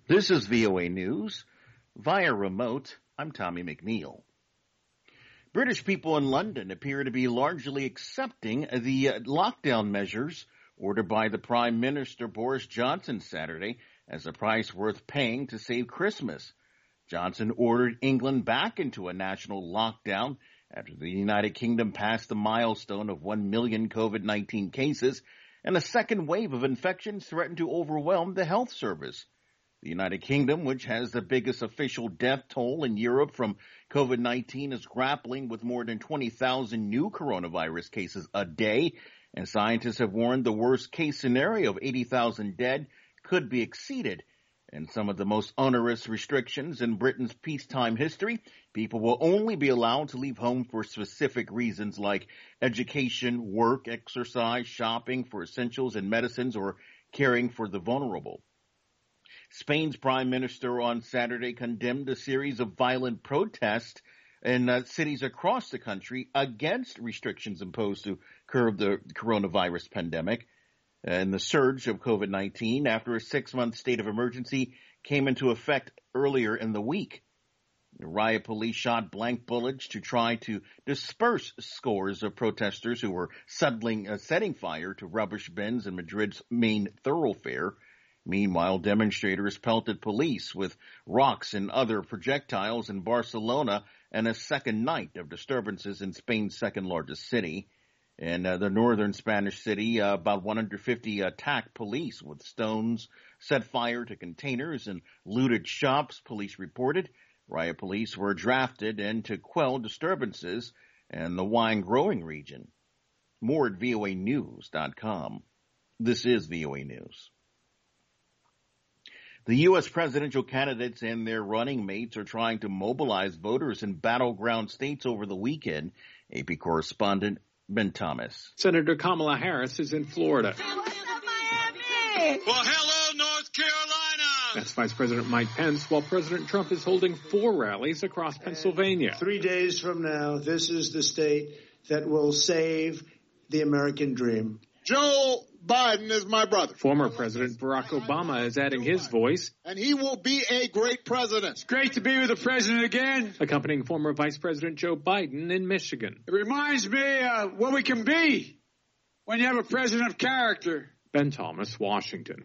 This is VOA News. Via remote, I'm Tommy McNeil. British people in London appear to be largely accepting the lockdown measures ordered by the Prime Minister Boris Johnson Saturday as a price worth paying to save Christmas. Johnson ordered England back into a national lockdown after the United Kingdom passed the milestone of 1 million COVID-19 cases and a second wave of infections threatened to overwhelm the health service. The United Kingdom, which has the biggest official death toll in Europe from COVID-19, is grappling with more than 20,000 new coronavirus cases a day, and scientists have warned the worst-case scenario of 80,000 dead could be exceeded. And some of the most onerous restrictions in Britain's peacetime history, people will only be allowed to leave home for specific reasons like education, work, exercise, shopping for essentials and medicines, or caring for the vulnerable. Spain's prime minister on Saturday condemned a series of violent protests in cities across the country against restrictions imposed to curb the coronavirus pandemic. And the surge of COVID-19 after a 6-month state of emergency came into effect earlier in the week. The riot police shot blank bullets to try to disperse scores of protesters who were setting fire to rubbish bins in Madrid's main thoroughfare. Meanwhile, demonstrators pelted police with rocks and other projectiles in Barcelona and a second night of disturbances in Spain's second-largest city. In the northern Spanish city, about 150 attacked police with stones, set fire to containers, and looted shops, police reported. Riot police were drafted in to quell disturbances in the wine-growing region. More at voanews.com. This is VOA News. The U.S. presidential candidates and their running mates are trying to mobilize voters in battleground states over the weekend. AP correspondent Ben Thomas. Senator Kamala Harris is in Florida. Miami! Well, hello, North Carolina! That's Vice President Mike Pence, while President Trump is holding 4 rallies across Pennsylvania. 3 days from now, this is the state that will save the American dream. Joe Biden is my brother. Former President Barack Obama is adding his voice. And he will be a great president. It's great to be with the president again. Accompanying former Vice President Joe Biden in Michigan. It reminds me what we can be when you have a president of character. Ben Thomas, Washington.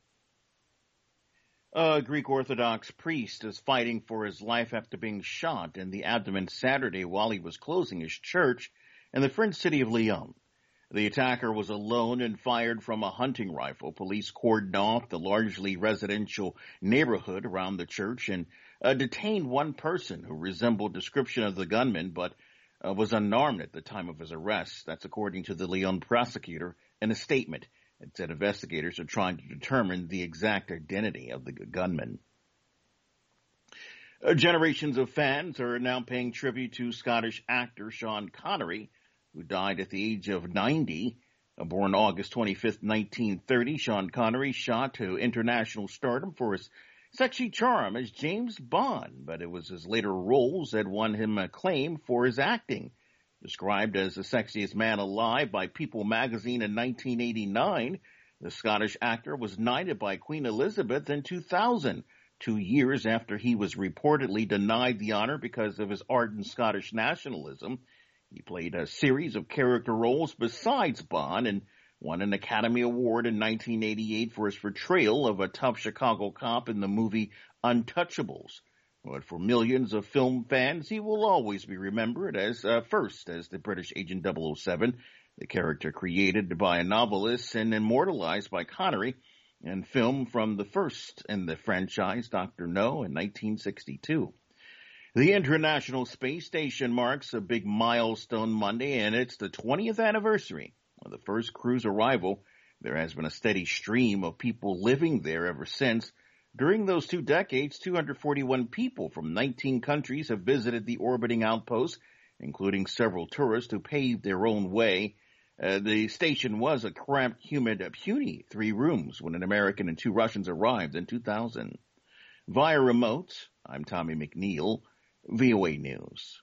A Greek Orthodox priest is fighting for his life after being shot in the abdomen Saturday while he was closing his church in the French city of Lyon. The attacker was alone and fired from a hunting rifle. Police cordoned off the largely residential neighborhood around the church and detained one person who resembled description of the gunman but was unarmed at the time of his arrest. That's according to the Lyon prosecutor in a statement. It said investigators are trying to determine the exact identity of the gunman. Generations of fans are now paying tribute to Scottish actor Sean Connery, who died at the age of 90. Born August 25th, 1930, Sean Connery shot to international stardom for his sexy charm as James Bond, but it was his later roles that won him acclaim for his acting. Described as the sexiest man alive by People magazine in 1989, the Scottish actor was knighted by Queen Elizabeth in 2000, 2 years after he was reportedly denied the honor because of his ardent Scottish nationalism. He played a series of character roles besides Bond and won an Academy Award in 1988 for his portrayal of a tough Chicago cop in the movie Untouchables. But for millions of film fans, he will always be remembered as first as the British Agent 007, the character created by a novelist and immortalized by Connery in film from the first in the franchise, Dr. No, in 1962. The International Space Station marks a big milestone Monday, and it's the 20th anniversary of the first crew's arrival. There has been a steady stream of people living there ever since. During those 2 decades, 241 people from 19 countries have visited the orbiting outpost, including several tourists who paved their own way. The station was a cramped, humid, puny 3 rooms when an American and 2 Russians arrived in 2000. Via remote, I'm Tommy McNeil, VOA News.